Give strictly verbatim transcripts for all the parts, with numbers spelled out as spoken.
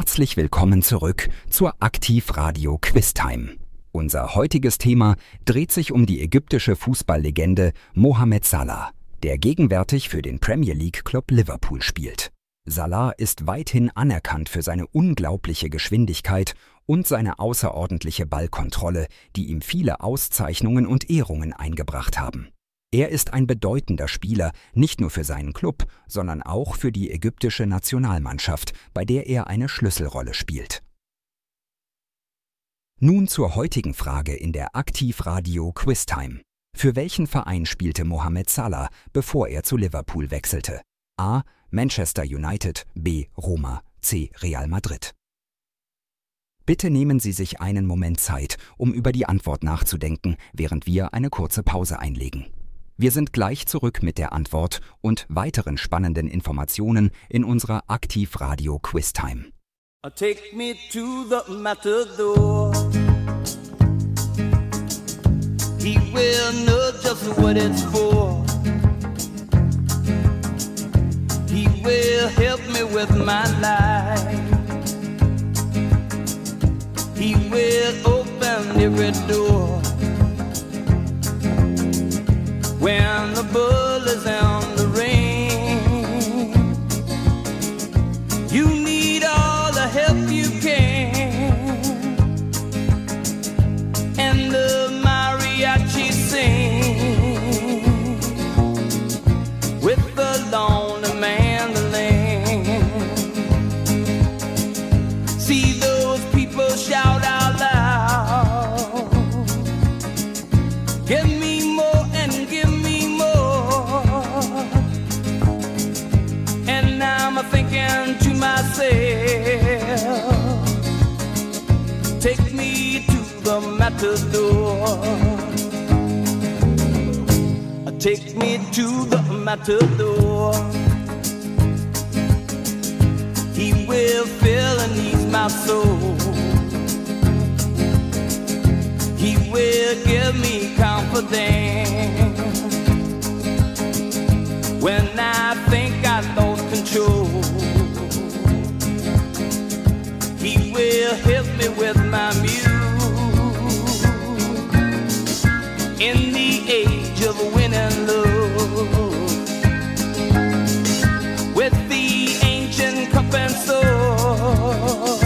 Herzlich willkommen zurück zur Aktiv-Radio Quiztime. Unser heutiges Thema dreht sich um die ägyptische Fußballlegende Mohamed Salah, der gegenwärtig für den Premier League Club Liverpool spielt. Salah ist weithin anerkannt für seine unglaubliche Geschwindigkeit und seine außerordentliche Ballkontrolle, die ihm viele Auszeichnungen und Ehrungen eingebracht haben. Er ist ein bedeutender Spieler, nicht nur für seinen Club, sondern auch für die ägyptische Nationalmannschaft, bei der er eine Schlüsselrolle spielt. Nun zur heutigen Frage in der Aktiv-Radio Quiztime. Für welchen Verein spielte Mohamed Salah, bevor er zu Liverpool wechselte? A. Manchester United, B. Roma, C. Real Madrid. Bitte nehmen Sie sich einen Moment Zeit, um über die Antwort nachzudenken, während wir eine kurze Pause einlegen. Wir sind gleich zurück mit der Antwort und weiteren spannenden Informationen in unserer Aktiv-Radio Quiztime. Take me to the matador. He will know just what it's for. He will help me with my life. He will open every door. When the bull is on the ring, you need all the help you can. And the mariachi sing with the lonely mandolin. See those people shout out loud, give me more and give me more. And now I'm thinking to myself, take me to the matador. Take me to the matador. He will fill and ease my soul. He will give me confidence when I think I lost control. He will help me with my muse in the age of winning love, with the ancient cup and sword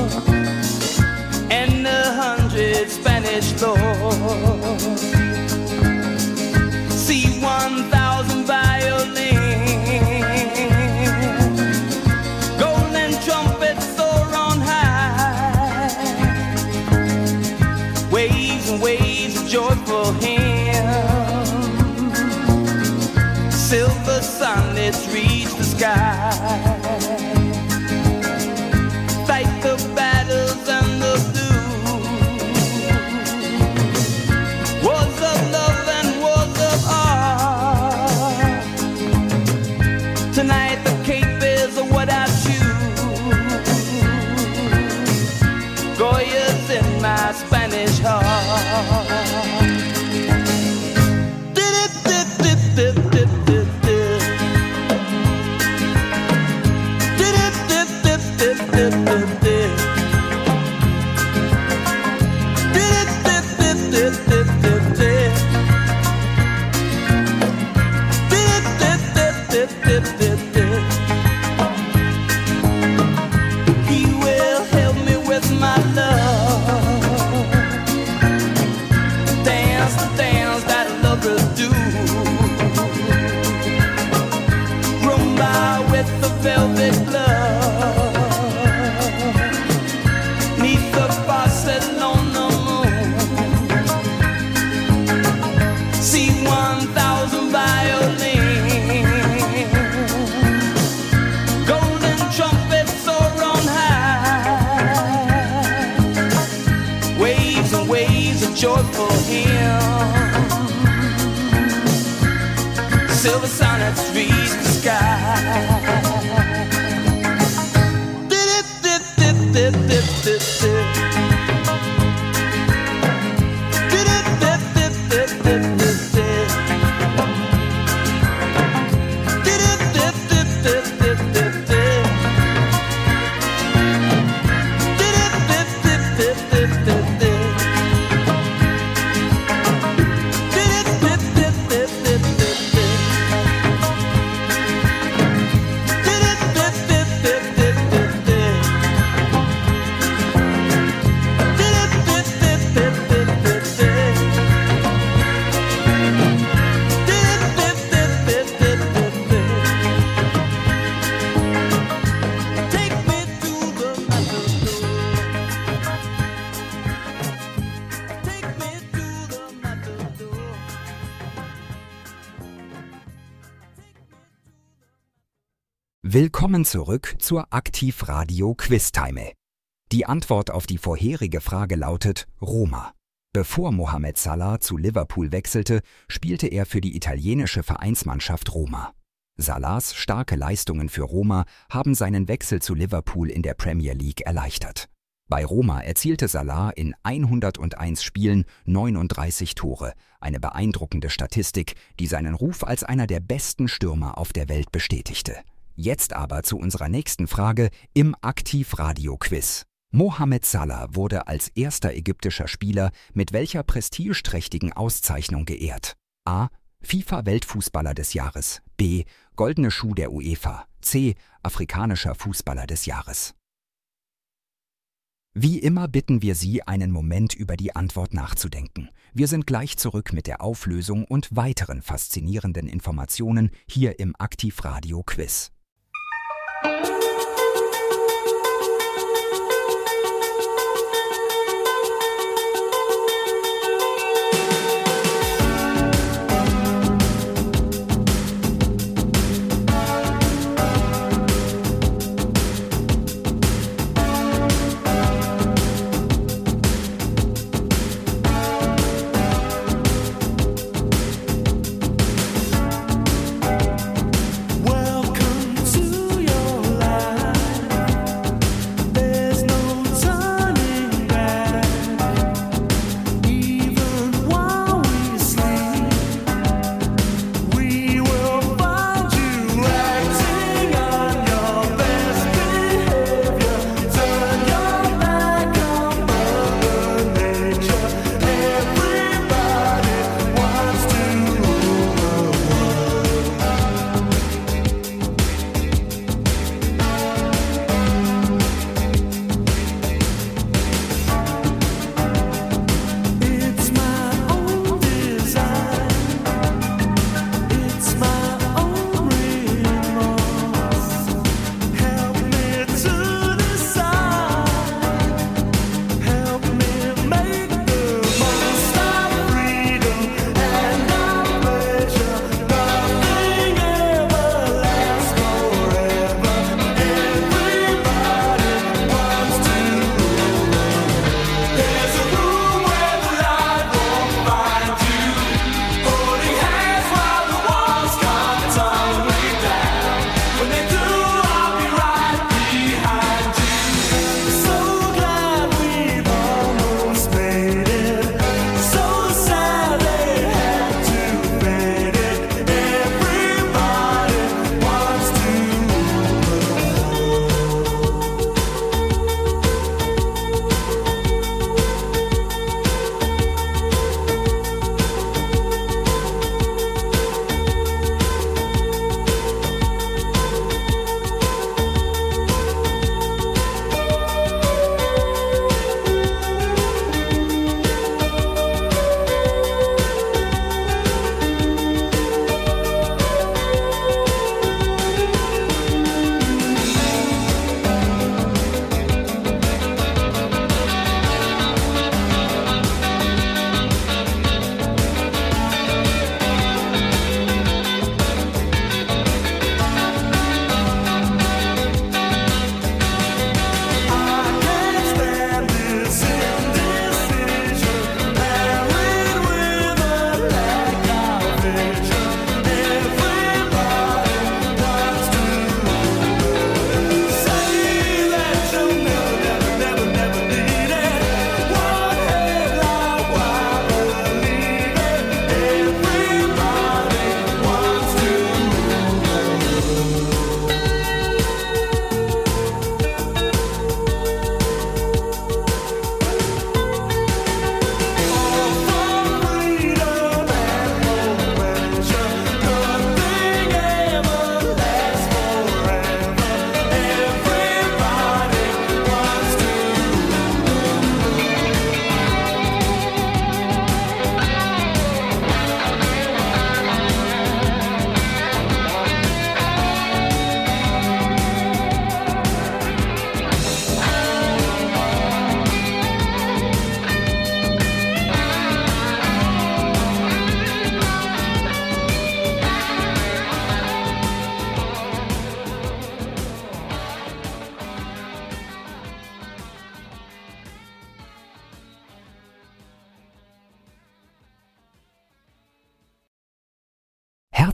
and a hundred Spanish lords. See one thousand violins, golden trumpets soar on high, waves and waves of joyful hymns, silver sunlets reach the sky. Fight the battles and the blues, wars of love and wars of art. Tonight the cape is what I choose. Goya's in my Spanish heart. He will help me with my love. Dance the dance that lovers do. Rumba with the velvet glove. Neath the faucet on the moon. See one thousand violins. Joyful hymn, silver sonnets reach the sky. Dip, dip, dip, dip, dip, dip, dip. Dip, dip, dip, dip, dip, dip, dip. Dip, dip, dip, dip, dip, dip, dip. Willkommen zurück zur Aktiv-Radio Quiztime. Die Antwort auf die vorherige Frage lautet Roma. Bevor Mohamed Salah zu Liverpool wechselte, spielte er für die italienische Vereinsmannschaft Roma. Salahs starke Leistungen für Roma haben seinen Wechsel zu Liverpool in der Premier League erleichtert. Bei Roma erzielte Salah in hunderteins Spielen neununddreißig Tore, eine beeindruckende Statistik, die seinen Ruf als einer der besten Stürmer auf der Welt bestätigte. Jetzt aber zu unserer nächsten Frage im Aktiv-Radio-Quiz. Mohamed Salah wurde als erster ägyptischer Spieler mit welcher prestigeträchtigen Auszeichnung geehrt? A. FIFA-Weltfußballer des Jahres. B. Goldene Schuh der UEFA. C. Afrikanischer Fußballer des Jahres. Wie immer bitten wir Sie, einen Moment über die Antwort nachzudenken. Wir sind gleich zurück mit der Auflösung und weiteren faszinierenden Informationen hier im Aktiv-Radio-Quiz. Welcome to your life.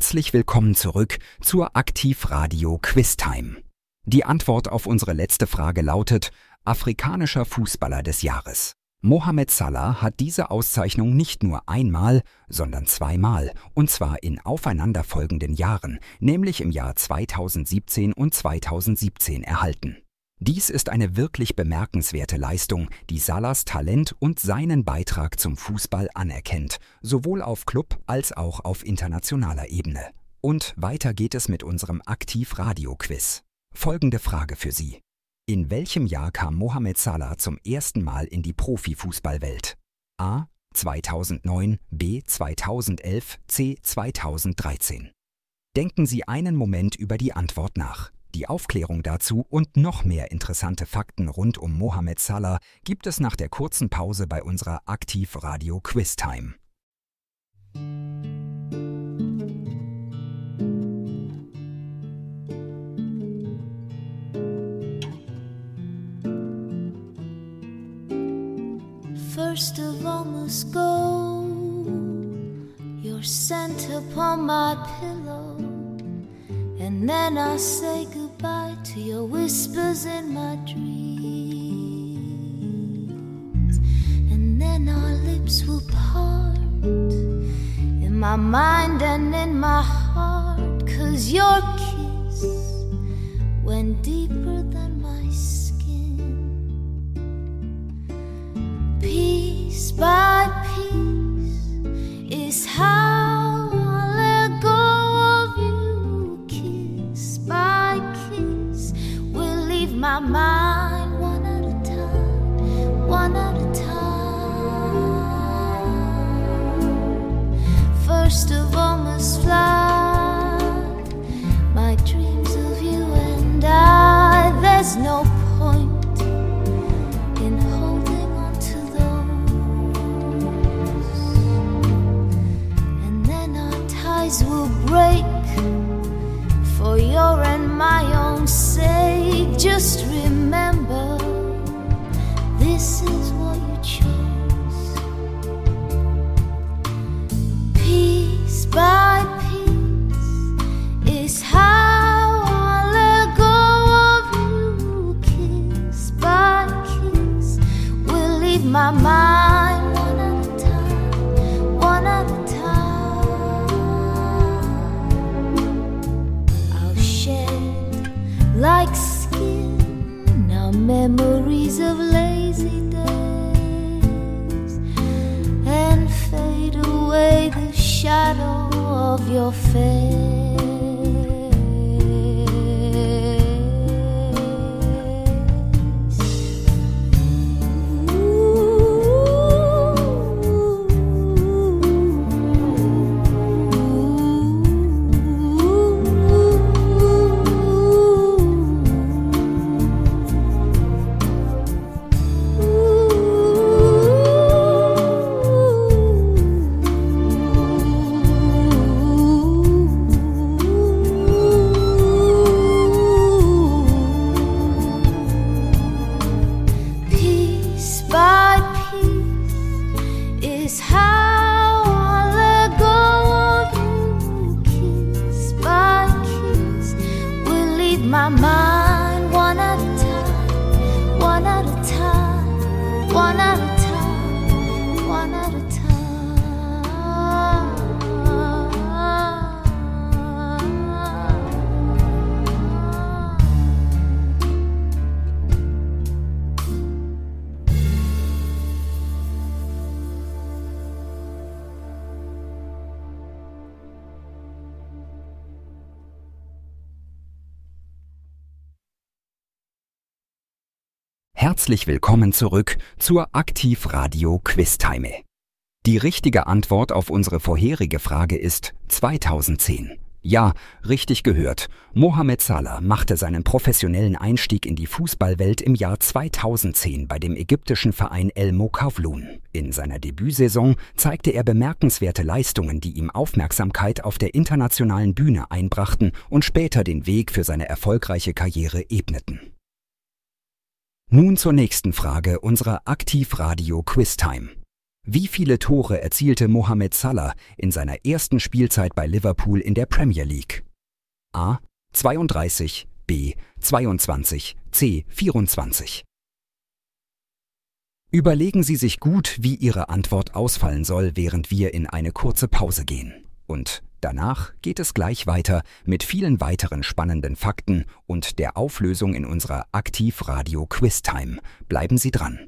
Herzlich willkommen zurück zur Aktivradio Quiztime. Die Antwort auf unsere letzte Frage lautet: Afrikanischer Fußballer des Jahres. Mohamed Salah hat diese Auszeichnung nicht nur einmal, sondern zweimal, und zwar in aufeinanderfolgenden Jahren, nämlich im Jahr zweitausendsiebzehn und zweitausendsiebzehn erhalten. Dies ist eine wirklich bemerkenswerte Leistung, die Salahs Talent und seinen Beitrag zum Fußball anerkennt, sowohl auf Club- als auch auf internationaler Ebene. Und weiter geht es mit unserem Aktiv-Radio-Quiz. Folgende Frage für Sie: In welchem Jahr kam Mohamed Salah zum ersten Mal in die Profifußballwelt? A. zweitausendneun, B. zweitausendelf, C. zweitausenddreizehn. Denken Sie einen Moment über die Antwort nach. Die Aufklärung dazu und noch mehr interessante Fakten rund um Mohamed Salah gibt es nach der kurzen Pause bei unserer Aktiv-Radio Quiztime. First of all must go your scent upon my pillow, and then I'll say goodbye to your whispers in my dreams, and then our lips will part in my mind and in my heart, 'cause your kiss went deeper than my skin. Piece by piece is how I let go of you. Kiss by kiss will leave my mind one at a time, one at a time. First of all must fly my dreams of you and I. There's no point in holding on to those, and then our ties will break for your and my own sake. Just remember, this is what you chose. Piece by piece is how I let go of you. Kiss by kiss will leave my mind one at a time, one at a time. I'll shed like skin now memories of lazy days, and fade away the shadow of your face. Piece by piece is how I let go of you. Kiss by kiss will leave my mind one at a time, one at a time, one at a time, one at a Herzlich willkommen zurück zur Aktiv-Radio Quiztime. Die richtige Antwort auf unsere vorherige Frage ist zweitausendzehn. Ja, richtig gehört. Mohamed Salah machte seinen professionellen Einstieg in die Fußballwelt im Jahr zweitausendzehn bei dem ägyptischen Verein El Moukawloun. In seiner Debütsaison zeigte er bemerkenswerte Leistungen, die ihm Aufmerksamkeit auf der internationalen Bühne einbrachten und später den Weg für seine erfolgreiche Karriere ebneten. Nun zur nächsten Frage unserer Aktiv-Radio Quiztime. Wie viele Tore erzielte Mohamed Salah in seiner ersten Spielzeit bei Liverpool in der Premier League? A. zweiunddreißig, B. zweiundzwanzig, C. vierundzwanzig. Überlegen Sie sich gut, wie Ihre Antwort ausfallen soll, während wir in eine kurze Pause gehen. Und danach geht es gleich weiter mit vielen weiteren spannenden Fakten und der Auflösung in unserer Aktiv-Radio-Quiz-Time. Bleiben Sie dran.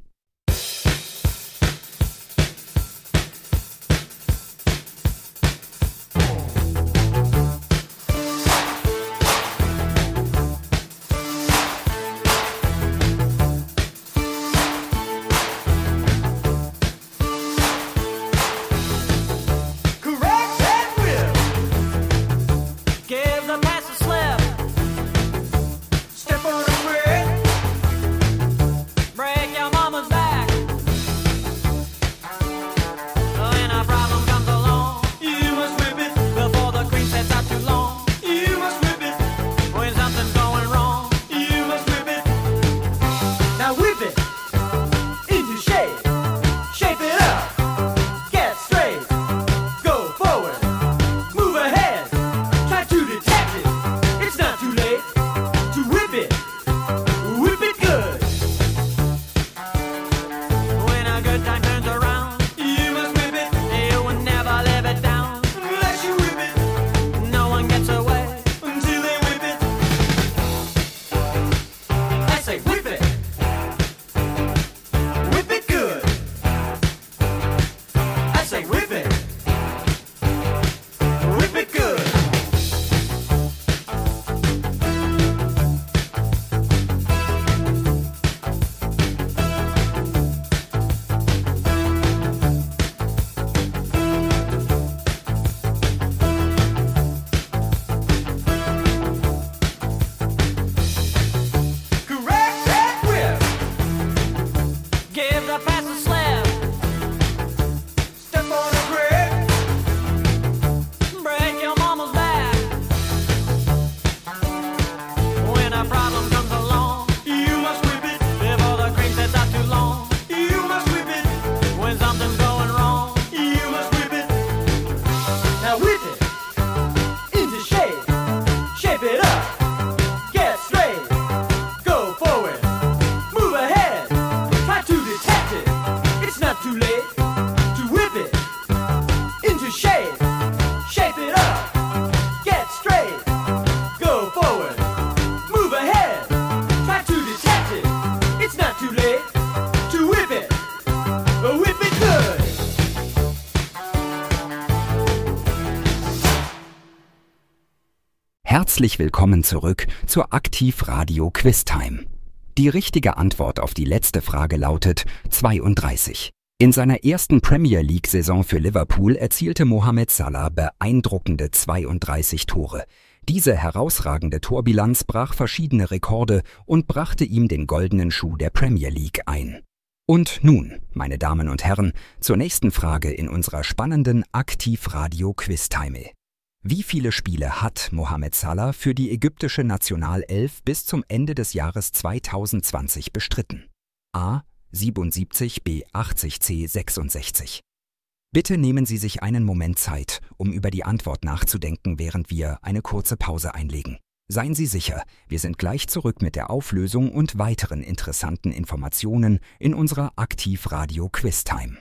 Herzlich willkommen zurück zur Aktiv-Radio-Quiz-Time. Die richtige Antwort auf die letzte Frage lautet zweiunddreißig. In seiner ersten Premier League-Saison für Liverpool erzielte Mohamed Salah beeindruckende zweiunddreißig Tore. Diese herausragende Torbilanz brach verschiedene Rekorde und brachte ihm den goldenen Schuh der Premier League ein. Und nun, meine Damen und Herren, zur nächsten Frage in unserer spannenden Aktiv-Radio-Quiz-Time. Wie viele Spiele hat Mohamed Salah für die ägyptische Nationalelf bis zum Ende des Jahres zweitausendzwanzig bestritten? A. siebenundsiebzig, B. achtzig, C. sechsundsechzig. Bitte nehmen Sie sich einen Moment Zeit, um über die Antwort nachzudenken, während wir eine kurze Pause einlegen. Seien Sie sicher, wir sind gleich zurück mit der Auflösung und weiteren interessanten Informationen in unserer Aktiv-Radio-Quiz-Time.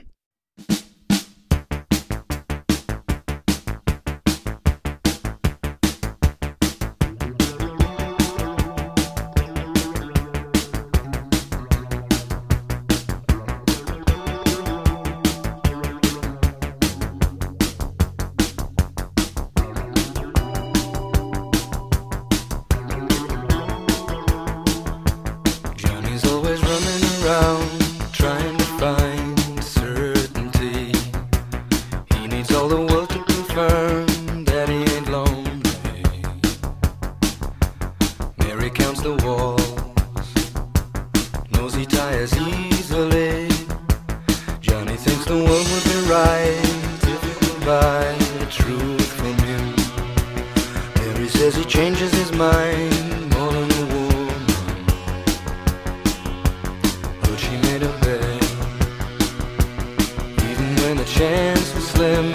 Even slim.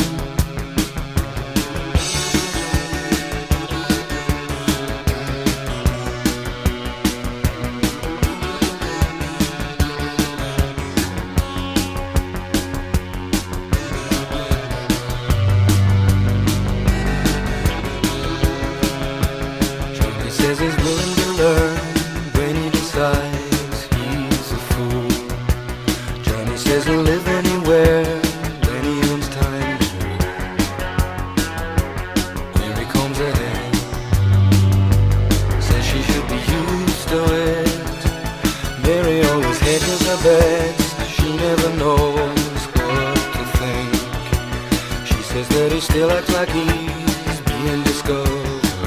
Johnny says he's willing to learn when he decides he's a fool. Johnny says he'll live anywhere when he owns time. Here he comes ahead, says she should be used to it. Mary always hedges her bets, she never knows what to think. She says that he still acts like he's being discovered,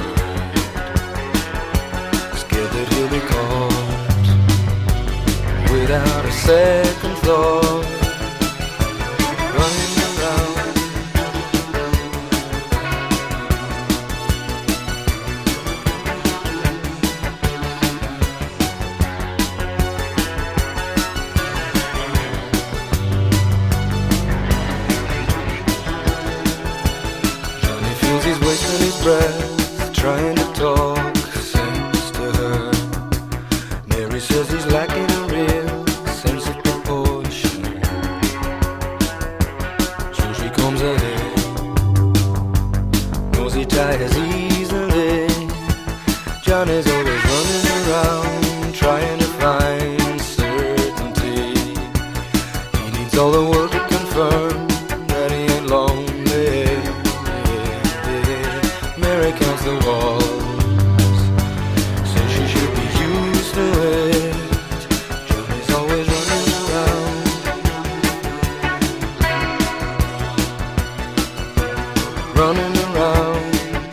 scared that he'll be caught without a second thought, running around. Johnny feels he's wasting his breath, trying to talk sense to her. Mary says he's lacking a real sense of proportion, so she comes ahead, knows he tires easily. Johnny's always running around, trying to find certainty. He needs all the world to confirm that he ain't lonely. Mary counts the walls, says she should be used to it. Johnny's always running around, running around.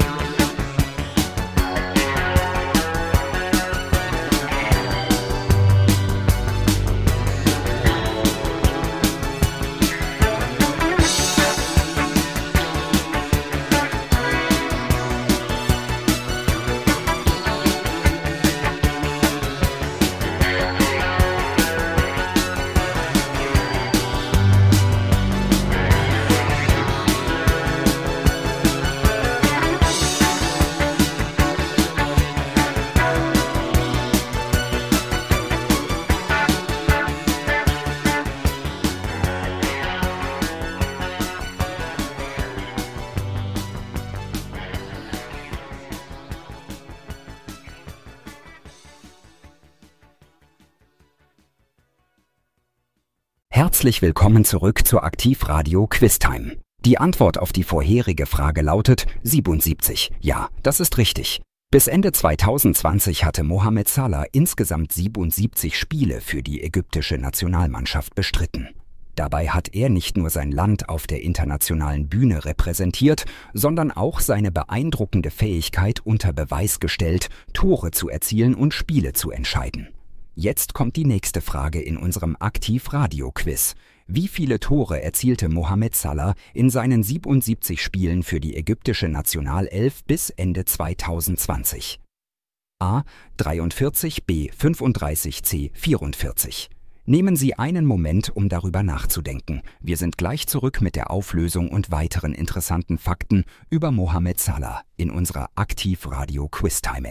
Herzlich willkommen zurück zur Aktivradio Quiztime. Die Antwort auf die vorherige Frage lautet siebenundsiebzig. Ja, das ist richtig. Bis Ende zweitausendzwanzig hatte Mohamed Salah insgesamt siebenundsiebzig Spiele für die ägyptische Nationalmannschaft bestritten. Dabei hat er nicht nur sein Land auf der internationalen Bühne repräsentiert, sondern auch seine beeindruckende Fähigkeit unter Beweis gestellt, Tore zu erzielen und Spiele zu entscheiden. Jetzt kommt die nächste Frage in unserem Aktiv-Radio-Quiz. Wie viele Tore erzielte Mohamed Salah in seinen siebenundsiebzig Spielen für die ägyptische Nationalelf bis Ende zweitausendzwanzig? A. dreiundvierzig, B. fünfunddreißig, C. vierundvierzig. Nehmen Sie einen Moment, um darüber nachzudenken. Wir sind gleich zurück mit der Auflösung und weiteren interessanten Fakten über Mohamed Salah in unserer Aktiv-Radio-Quiztime.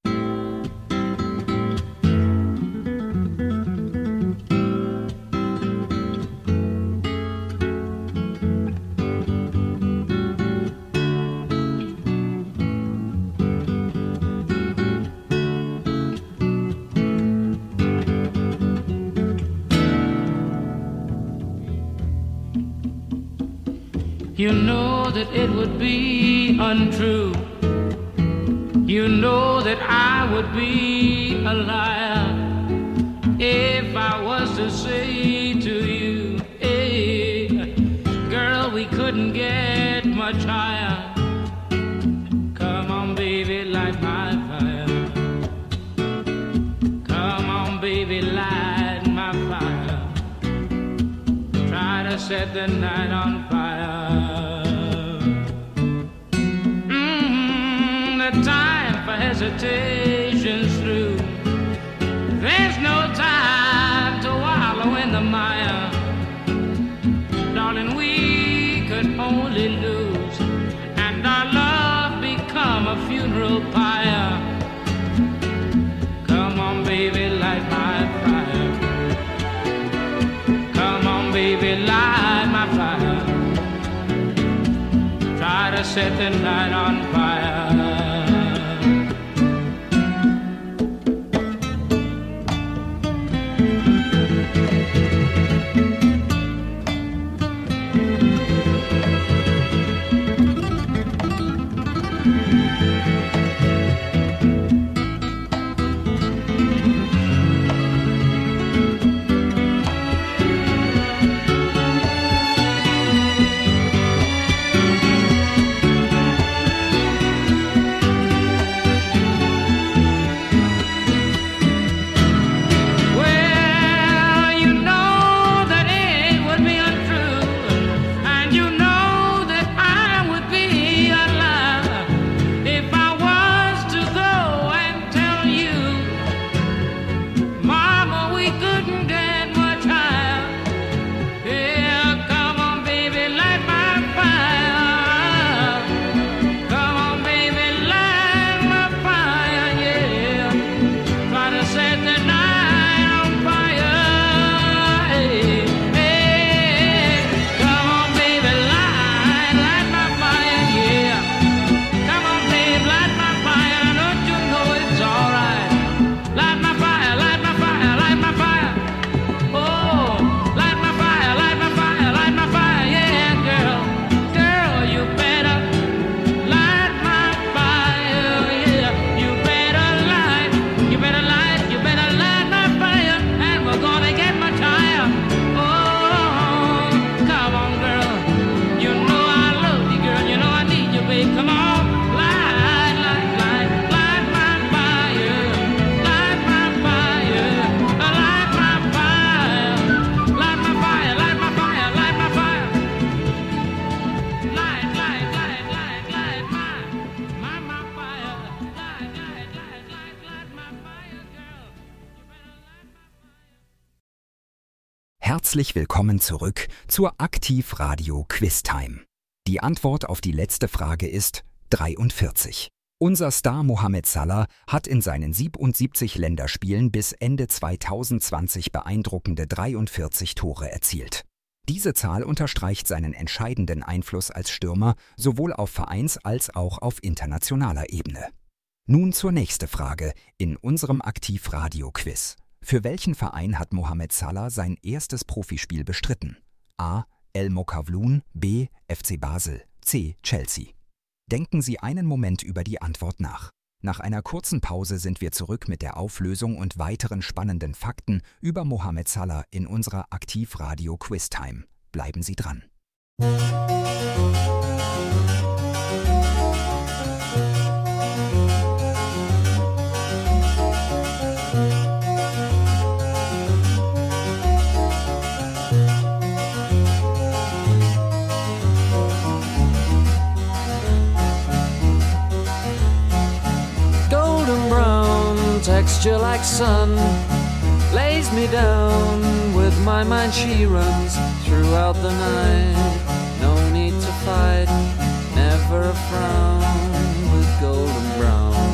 You know that it would be untrue. You know that I would be a liar if I was to say to you, hey, girl, we couldn't get much higher. Come on, baby, light my fire. Come on, baby, light my fire. Try to set the night on fire. Hesitation's through. There's no time to wallow in the mire. Darling, we could only lose, and our love become a funeral pyre. Come on, baby, light my fire. Come on, baby, light my fire. Try to set the night on fire. Herzlich willkommen zurück zur Aktiv-Radio Quiz-Time. Die Antwort auf die letzte Frage ist dreiundvierzig. Unser Star Mohamed Salah hat in seinen siebenundsiebzig Länderspielen bis Ende zweitausendzwanzig beeindruckende dreiundvierzig Tore erzielt. Diese Zahl unterstreicht seinen entscheidenden Einfluss als Stürmer sowohl auf Vereins- als auch auf internationaler Ebene. Nun zur nächsten Frage in unserem Aktiv-Radio-Quiz. Für welchen Verein hat Mohamed Salah sein erstes Profispiel bestritten? A. El Moukawloun, B. F C Basel, C. Chelsea. Denken Sie einen Moment über die Antwort nach. Nach einer kurzen Pause sind wir zurück mit der Auflösung und weiteren spannenden Fakten über Mohamed Salah in unserer Aktiv-Radio Quiz-Time. Bleiben Sie dran. Texture like sun lays me down. With my mind she runs throughout the night. No need to fight, never a frown. With golden brown,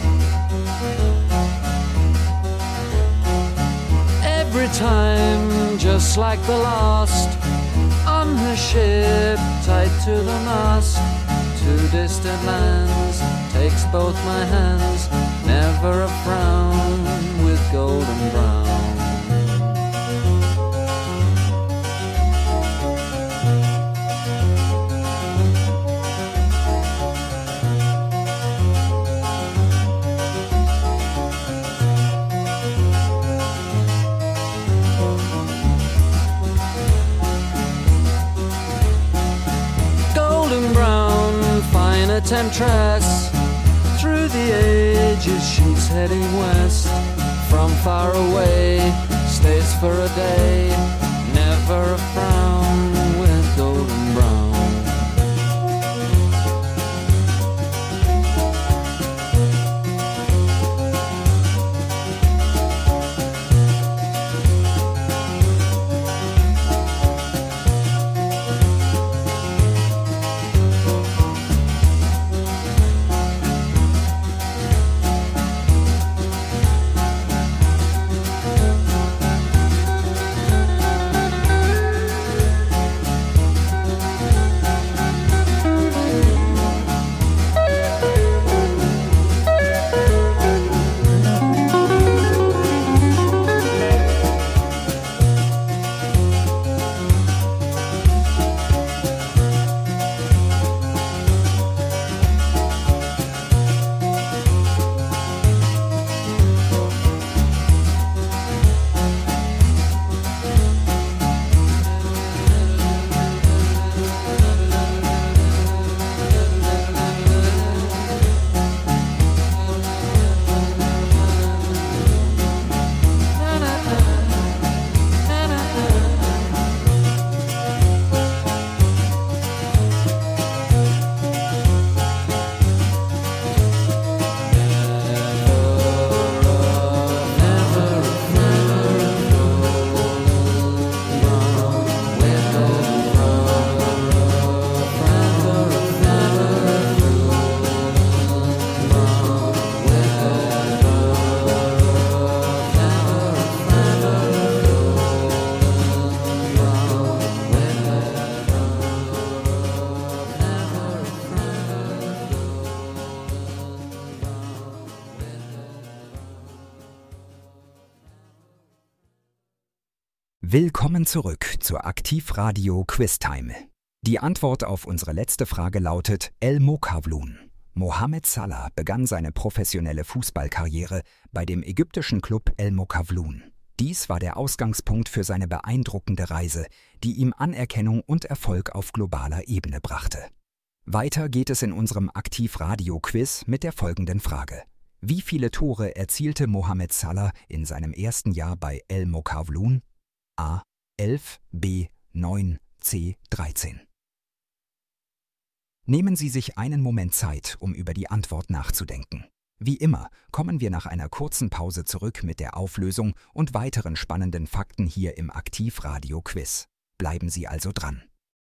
every time just like the last. On her ship tied to the mast, to distant lands takes both my hands. Never a frown with golden brown. Golden brown, fine a temptress. Through the ages she's heading west. From far away, stays for a day. Never a frown with golden brown. Willkommen zurück zur Aktivradio Quiztime. Die Antwort auf unsere letzte Frage lautet El Mokawloon. Mohamed Salah begann seine professionelle Fußballkarriere bei dem ägyptischen Klub El Mokawloon. Dies war der Ausgangspunkt für seine beeindruckende Reise, die ihm Anerkennung und Erfolg auf globaler Ebene brachte. Weiter geht es in unserem Aktivradio-Quiz mit der folgenden Frage. Wie viele Tore erzielte Mohamed Salah in seinem ersten Jahr bei El Mokawloon? A. elf, B. neun, C. dreizehn. Nehmen Sie sich einen Moment Zeit, um über die Antwort nachzudenken. Wie immer kommen wir nach einer kurzen Pause zurück mit der Auflösung und weiteren spannenden Fakten hier im Aktivradio-Quiz. Bleiben Sie also dran.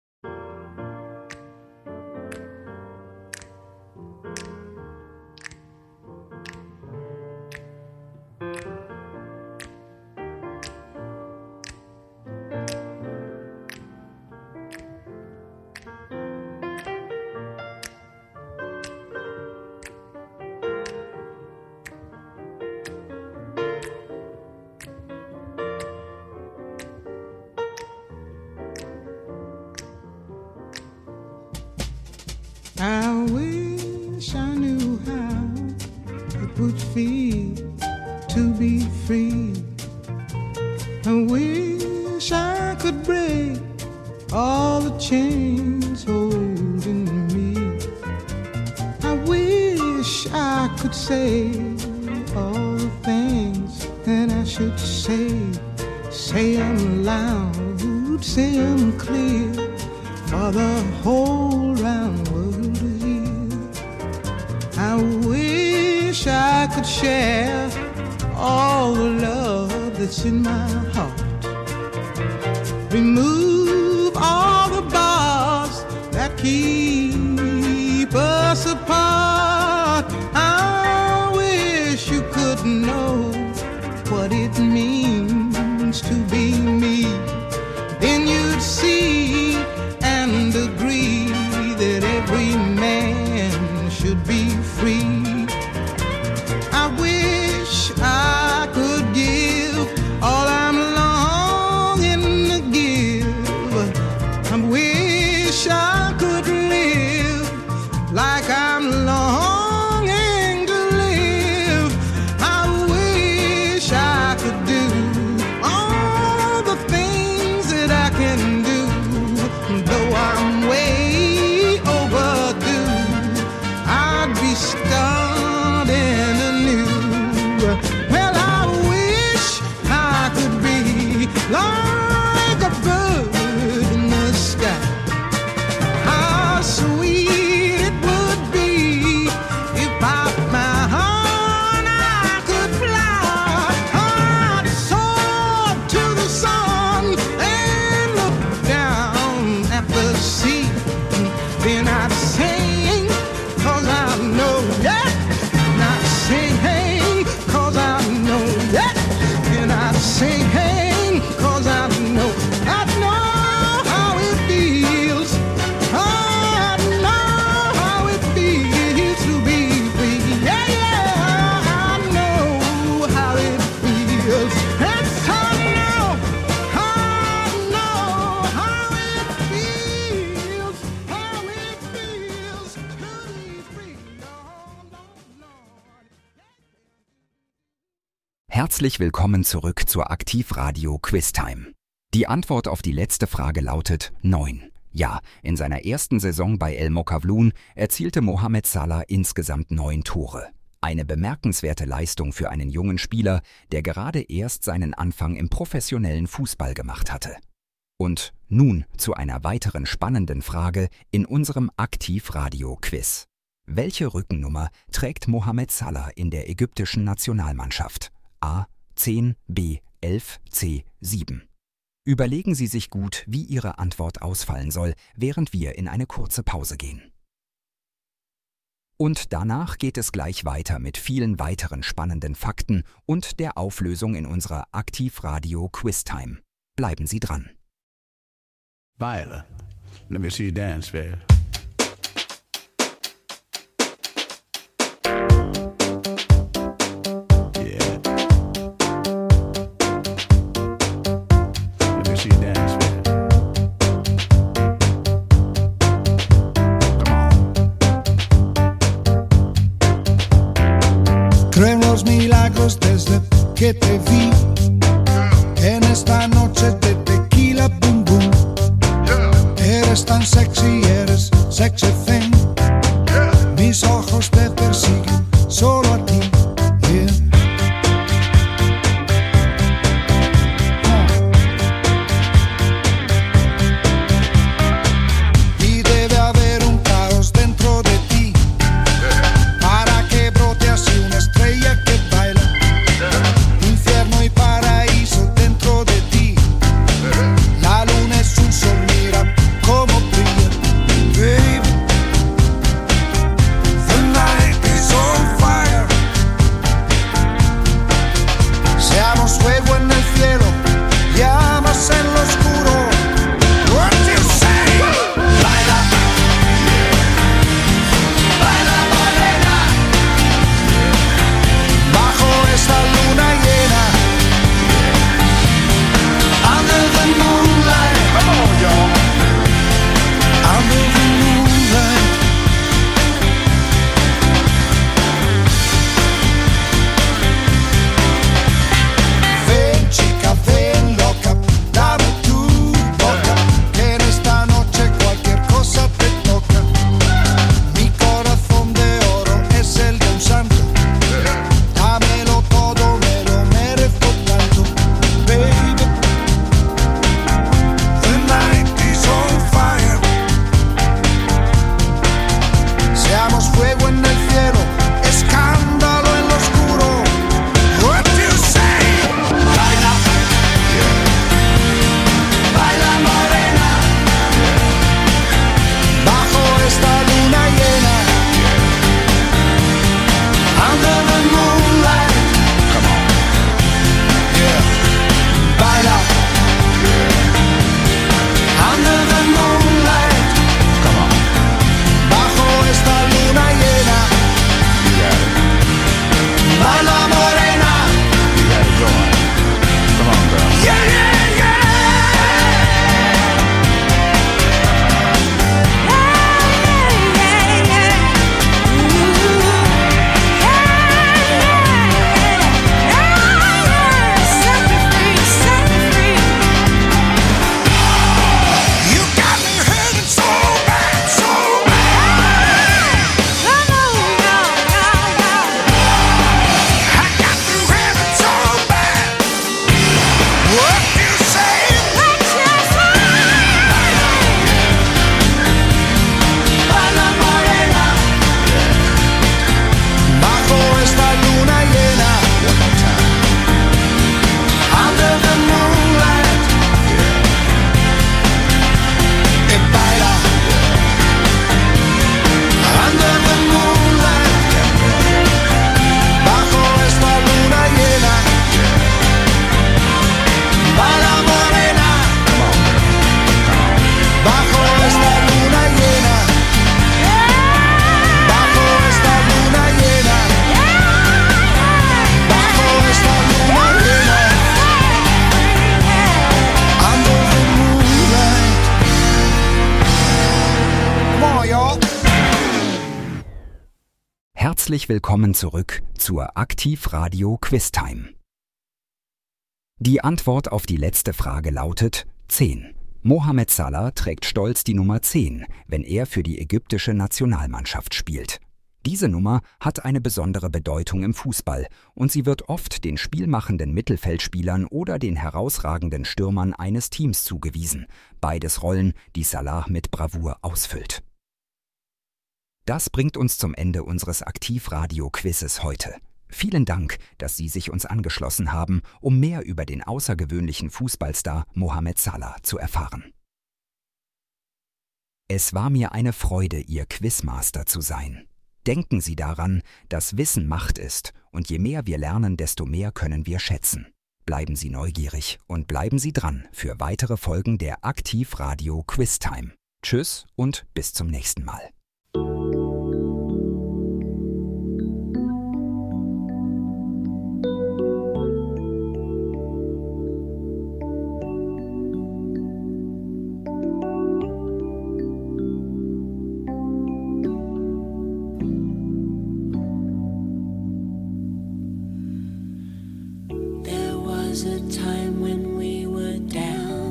I wish I knew how it would feel to be free. I wish I could break all the chains holding me. I wish I could say all the things that I should say. Say them loud, say them clear for the whole round world. I wish I could share all the love that's in my heart. Remove all the bars that keep us apart. I wish you could know what it means to be me. Then you'd see and agree that every man should be free. I wish I could give all I'm longing to give. I wish I could live like I'm longing to live. I wish I could do all the things that I can do, though I'm way overdue. I'd be starting anew. Well, I wish I could be like a bird in the sky. How sweet it would be if I found I could fly. I'd soar to the sun and look down at the sea. Then I'd sing, 'cause I know that. Not sing, 'cause I know that. And I'd sing, 'cause I know, I know how it feels. I know how it feels to be free. Yeah, yeah, I know how it feels. Yes, I know, I know how it feels. How it feels to be free. Oh, Lord, Lord. Herzlich willkommen zurück zur Aktivradio Quiztime. Die Antwort auf die letzte Frage lautet neun. Ja, in seiner ersten Saison bei El Mokawloon erzielte Mohamed Salah insgesamt neun Tore. Eine bemerkenswerte Leistung für einen jungen Spieler, der gerade erst seinen Anfang im professionellen Fußball gemacht hatte. Und nun zu einer weiteren spannenden Frage in unserem Aktivradio-Quiz. Welche Rückennummer trägt Mohamed Salah in der ägyptischen Nationalmannschaft? A. zehn, B. elf, C. sieben. Überlegen Sie sich gut, wie Ihre Antwort ausfallen soll, während wir in eine kurze Pause gehen. Und danach geht es gleich weiter mit vielen weiteren spannenden Fakten und der Auflösung in unserer Aktivradio Quiztime. Bleiben Sie dran. Viola, let me see you dance, babe. de tequila, boom boom. Eres tan sexy, eres sexy thing. Mis ojos te persiguen solo a ti. Yeah. Herzlich willkommen zurück zur Aktiv-Radio Quiztime. Die Antwort auf die letzte Frage lautet zehn. Mohamed Salah trägt stolz die Nummer zehn, wenn er für die ägyptische Nationalmannschaft spielt. Diese Nummer hat eine besondere Bedeutung im Fußball und sie wird oft den spielmachenden Mittelfeldspielern oder den herausragenden Stürmern eines Teams zugewiesen. Beides Rollen, die Salah mit Bravour ausfüllt. Das bringt uns zum Ende unseres Aktiv-Radio-Quizzes heute. Vielen Dank, dass Sie sich uns angeschlossen haben, um mehr über den außergewöhnlichen Fußballstar Mohamed Salah zu erfahren. Es war mir eine Freude, Ihr Quizmaster zu sein. Denken Sie daran, dass Wissen Macht ist und je mehr wir lernen, desto mehr können wir schätzen. Bleiben Sie neugierig und bleiben Sie dran für weitere Folgen der Aktiv-Radio Quiztime. Tschüss und bis zum nächsten Mal. There was a time when we were down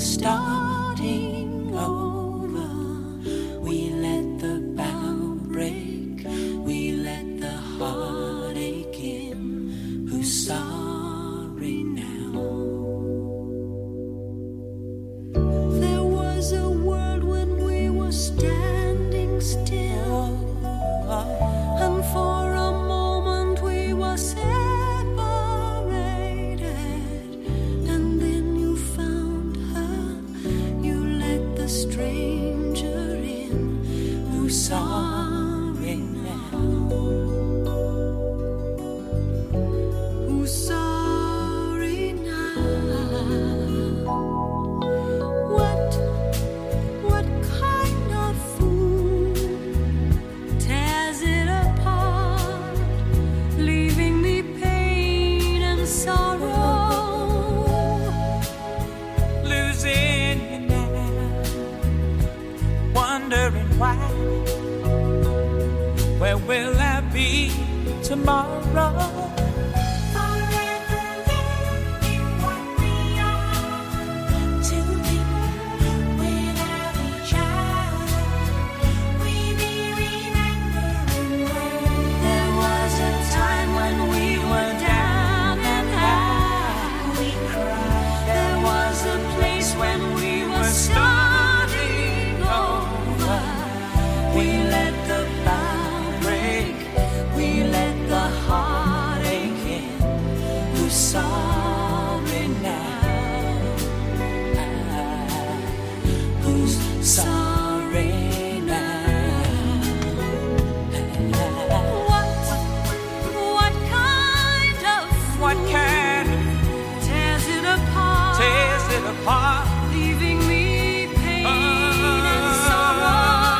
starting over. We let the bow break, we let the heart ache in. Who's sorry now? There was a world when we were standing still, and for a moment we were separated. Stranger in, who's sorry now? Who's sorry now? What, what kind of fool tears it apart, leaving me pain and sorrow, losing you now? Wondering why, where will I be tomorrow? Forever living what we are, to be without each other. We be remembering when there was a time when we were down and high. We cried. There was a place when we were starting. We let the bow break, we let the heart ache in. Who's sorry now? Who's sorry now? What, what kind of what kind of tears it apart, tears it apart, leaving me pain uh, and sorrow.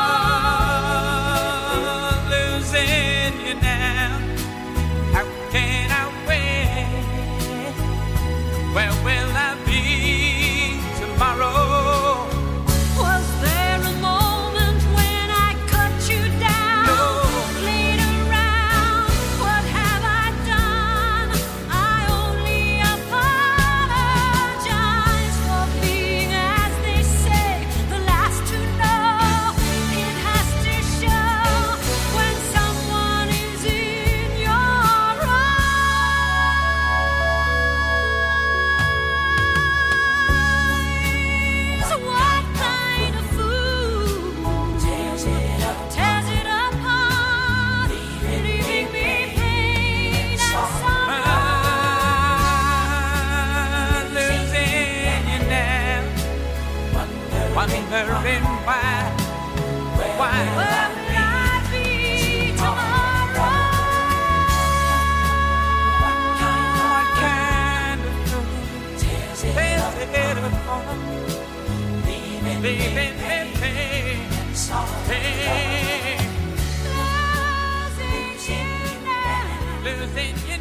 Where will I be tomorrow? Was there a moment when I cut you down? No. Played around, what have I done? I only apologize for being, as they say, the last to know. It has to show when someone is in your wondering why, why will I be tomorrow? What kind of food tears it apart, leaving me pain and sorrow, losing you now, losing you.